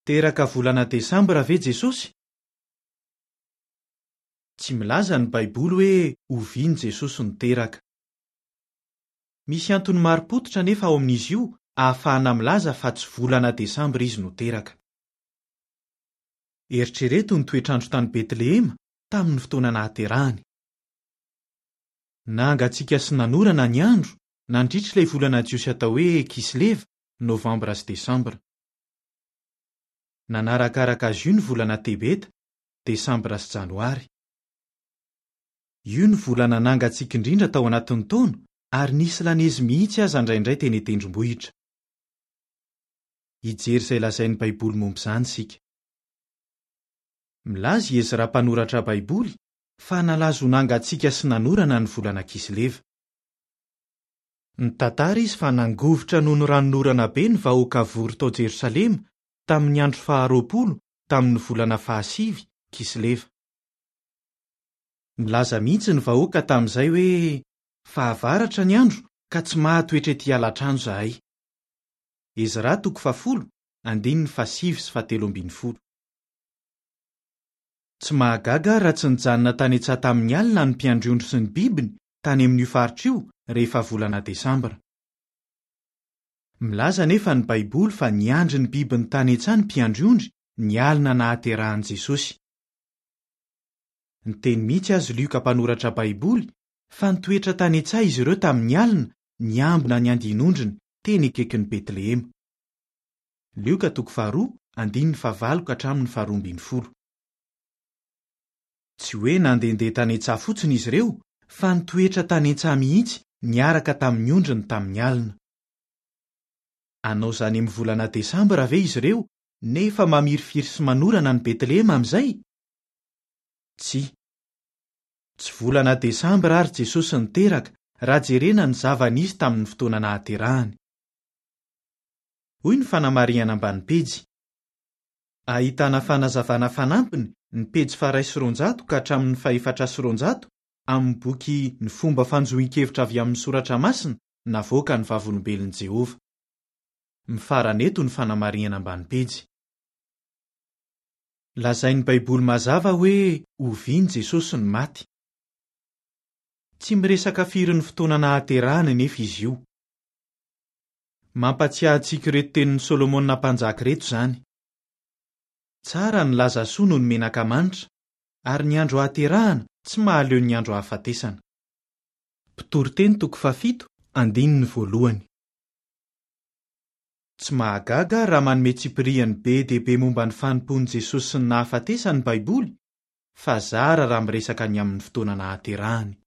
Teraka volana Desambra ve Jesosy? Tsy milaza ny Baiboly hoe oviany Jesosy niteraka. Misy antony mari-pototra nefa ao amin'izy io ahafahana milaza fa tsy volana Desambra izy no teraka. Eritrereto ny toetrandro tany Betlehema tamin'ny fotoana nahaterahany. Nangatsiaka sy nanorana ny andro nandritra ilay volana jiosy atao hoe Kisleva, Novambra sy Desambra. Nanarakaraka azy io ny volana Tebeta, Desambra sy Janoary. Io ny volana nangatsiaka indrindra tao anatin'ny taona ary nisy lanezy mihitsy aza indraindray teny tendrombohitra. Hijery izay lazain'ny Baiboly momba izany sika. Milaza i Ezra mpanoratra Baiboly fa nalazo nangatsiaka sy nanorana ny volana Kisleva. Nitantara izy fa nangovitra noho ny ranonorana be ny vahoaka vory tao Jerosalema tamin'ny andro 20 tamin'ny volana 7 Kisleva. Milaza mihitsy ny vahoaka tamin'izay hoe fahavaratra ny andro ka tsy mahatoetra ety alatrano zahay. Ezra 10, 7 sy 17. Tsy mahagaga raha tsy nijanona tany an-tsaha tamin'ny alina ny mpiandriondro sy ny bibiny tany amin'io faritra io rehefa volana Desambra. Milaza nefa ny Baiboly fa niandry ny bibiny tany an-tsaha ny mpiandriondry ny alina nahaterahan'i Jesosy. Nyteny mihitsy azy Lioka mpanoratra Baiboly fa nitoetra tany an-tsaha izy ireo tamin'ny alina niambina ny andinondriny teny akaikin'ny Betlehema. Lioka 2, 9-12. Tsy hoe nandehandeha tany an-tsaha fotsiny izy ireo, fa nitoetra tany an-tsaha mihitsy niaraka tamin'ny ondriny tamin'ny alina. Anao izany amin'ny volana Desambra ve izy ireo, nefa mamirifiry sy manorana ny Betlehema amin'izay? Tsy volana Desambra ary Jesosy niteraka raha jerena ny zava-nisy tamin'ny fotoana nahaterahany. Hoy ny fanamarihana ambany pejy. Ahitana fanazavana fanampiny ny pejy 109 ka hatramin'ny 400 amin'ny boky ny fomba fanjohin-kevitra avy amin'ny soratra masina navoaka ny vavolombelon'i Jehova. Mifaran'eto ny fanamarihana ambany pejy. Lazain'ny Baiboly mazava hoe oviany Jesosy ny maty. Tsy miresaka firy ny fotoana nahaterahany nefa izy io. Mampatsiahy antsika reto tenin'ny Solomona mpanjaka reto izany. Tsara ny laza soa noho ny menaka manitra, ary ny andro hahaterahana tsy mahaleo ny andro hahafatesana. Mpitoroteny 7:1. Tsy mahagaga raha manome tsipiriany be dia be momba ny fanompon'i Jesosy sy ny nahafatesany Baiboly, fa zara raha miresaka ny amin'ny fotoana nahaterahany.